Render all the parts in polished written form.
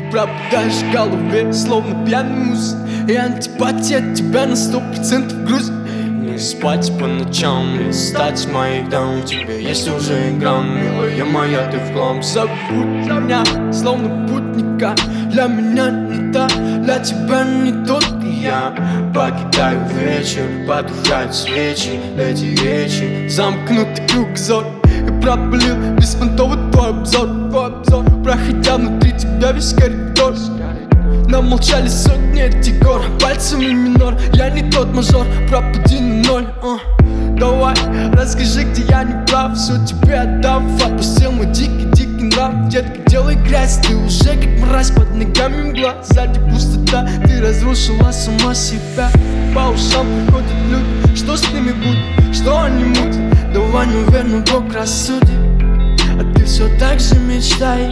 пропадаешь в голове, словно пьяный муз. И антипатия от тебя на 100% грузит. Не спать по ночам, не стать с моих дам. У тебя есть уже грамм, милая моя, ты в хлам. Забудь меня, словно путника. Для меня не та, для тебя не тот. И я покидаю вечер, потухают свечи. Эти речи, замкнутый кругозор. И пропалил беспонтовый твой обзор. Проходя внутри тебя весь коридор. Нам молчали сотни этих гор, пальцами минор. Я не тот мажор, пропади на ноль. Давай, расскажи, где я не прав. Все тебе отдав, опустил мой дикий нрав. Детка, делай грязь, ты уже как мразь. Под ногами мгла, сзади пустота. Ты разрушила сама себя. По ушам приходят люди, что с ними будет, что они мутят. Давай, наверное, Бог рассудит. А ты все так же мечтай.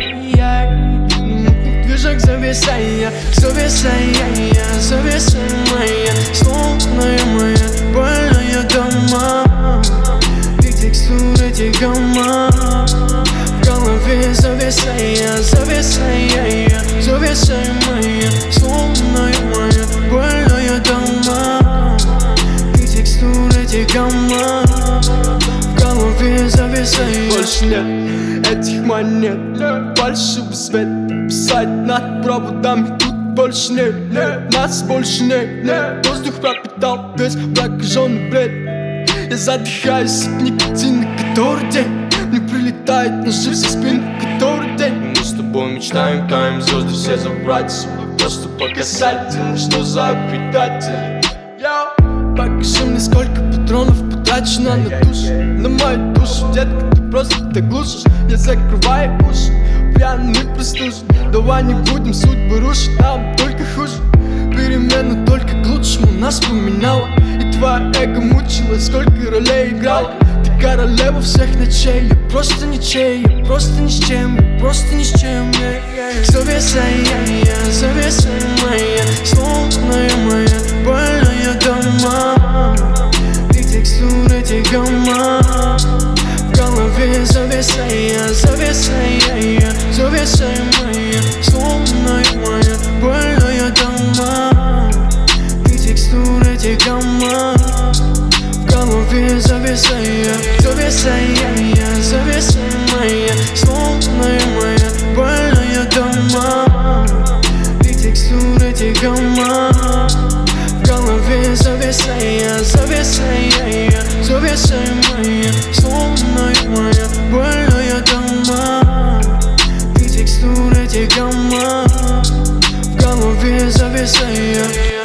Движок зависая, зависая моя, словная моя больная дома. И текстуры этих гамма в голове зависая, зависая моя, словная моя больная дома. И текстуры этих гамма в голове зависая. Больше нет этих монет, фальшивый свет. Писать над проводами тут больше нет, нас больше нет. Воздух пропитал весь прокаженный бред. Я задыхаюсь от никотина, который день мне прилетает ножи со спины, который день. Мы с тобой мечтаем, таем звезды все забрать. Просто по касательной, что за предатель. Покажи мне, сколько патронов потрачено на душу, на мою душу. Детка, ты просто так глушишь, я закрываю уши. Пьяный простужен, давай не будем судьбы рушить, нам только хуже. Перемена только к лучшему нас поменяла. И твоя эго мучила, сколько ролей играла. Ты королева всех ночей, я просто ничей. Я просто ни с чем, я просто ни с чем. Зависая моя, словная моя больная дома. И текстуры этих гамма в голове зависая, зависая моя, словная моя больная дома. И текстуры этих гамма в голове зависая, зависая моя, словная моя больная дома. И текстуры этих гамма в голове зависая, зависая моя, словная моя больная дома. И текстуры этих гамма в голове зависая.